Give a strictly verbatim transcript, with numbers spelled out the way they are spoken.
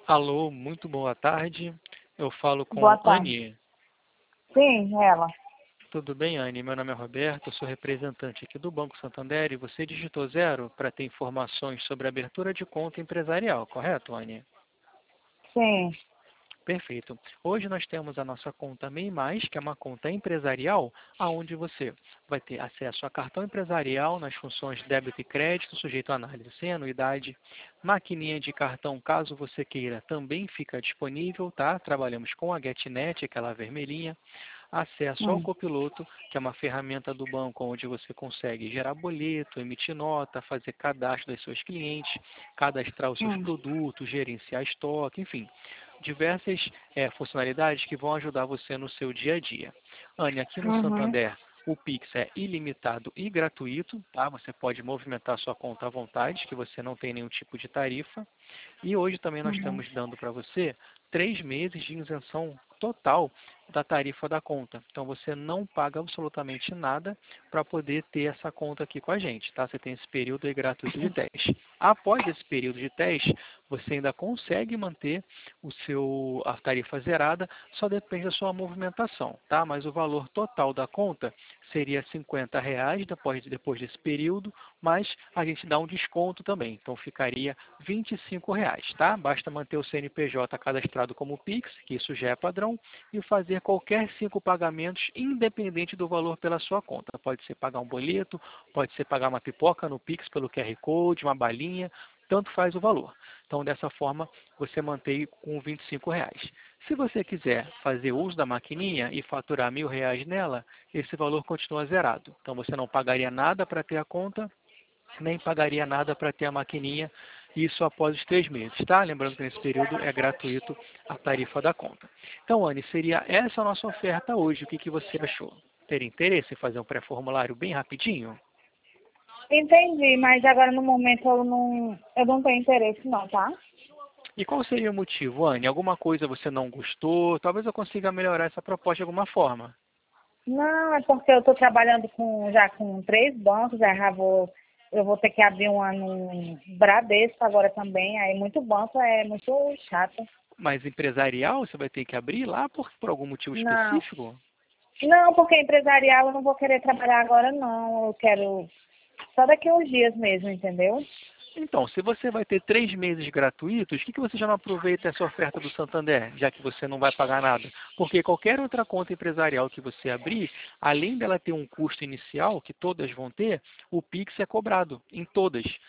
Alô, muito boa tarde. Eu falo Boa com tarde. Anne. Sim, ela. Tudo bem, Anne? Meu nome é Roberto, eu sou representante aqui do Banco Santander e você digitou zero para ter informações sobre a abertura de conta empresarial, correto, Anne? Sim. Perfeito. Hoje nós temos a nossa conta MEI Mais, que é uma conta empresarial, aonde você vai ter acesso a cartão empresarial nas funções débito e crédito, sujeito a análise sem anuidade. Maquininha de cartão, caso você queira, também fica disponível, tá? Trabalhamos com a GetNet, aquela vermelhinha. Acesso ao Hum. Copiloto, que é uma ferramenta do banco onde você consegue gerar boleto, emitir nota, fazer cadastro dos seus clientes, cadastrar os seus Hum. produtos, gerenciar estoque, enfim, diversas é, funcionalidades que vão ajudar você no seu dia a dia. Anne, aqui no Uhum. Santander, o Pix é ilimitado e gratuito, tá? Você pode movimentar sua conta à vontade, que você não tem nenhum tipo de tarifa. E hoje também nós Uhum. estamos dando para você três meses de isenção total da tarifa da conta. Então você não paga absolutamente nada para poder ter essa conta aqui com a gente, tá? Você tem esse período aí gratuito de teste. Após esse período de teste, você ainda consegue manter o seu, a tarifa zerada, só depende da sua movimentação, tá? Mas o valor total da conta seria cinquenta reais depois, depois desse período, mas a gente dá um desconto também, então ficaria vinte e cinco reais, tá? Basta manter o C N P J cadastrado como Pix, que isso já é padrão, e fazer qualquer cinco pagamentos, independente do valor pela sua conta. Pode ser pagar um boleto, pode ser pagar uma pipoca no Pix pelo Q R Code, uma balinha, tanto faz o valor. Então, dessa forma, você mantém com vinte e cinco reais. Se você quiser fazer uso da maquininha e faturar mil reais nela, esse valor continua zerado. Então, você não pagaria nada para ter a conta, nem pagaria nada para ter a maquininha, isso após os três meses, tá? Lembrando que nesse período é gratuito a tarifa da conta. Então, Anne, seria essa a nossa oferta hoje. O que, que você achou? Ter interesse em fazer um pré-formulário bem rapidinho? Entendi, mas agora no momento eu não, eu não tenho interesse não, tá? E qual seria o motivo, Anne? Alguma coisa você não gostou? Talvez eu consiga melhorar essa proposta de alguma forma. Não, é porque eu estou trabalhando com, já com três bancos, aí já vou, eu vou ter que abrir uma no Bradesco agora também, aí muito banco é muito chato. Mas empresarial você vai ter que abrir lá por, por algum motivo Não, específico? não, porque empresarial eu não vou querer trabalhar agora não, eu quero só daqui uns dias mesmo, entendeu? Então, se você vai ter três meses gratuitos, por que, que você já não aproveita essa oferta do Santander, já que você não vai pagar nada? Porque qualquer outra conta empresarial que você abrir, além dela ter um custo inicial, que todas vão ter, o Pix é cobrado em todas.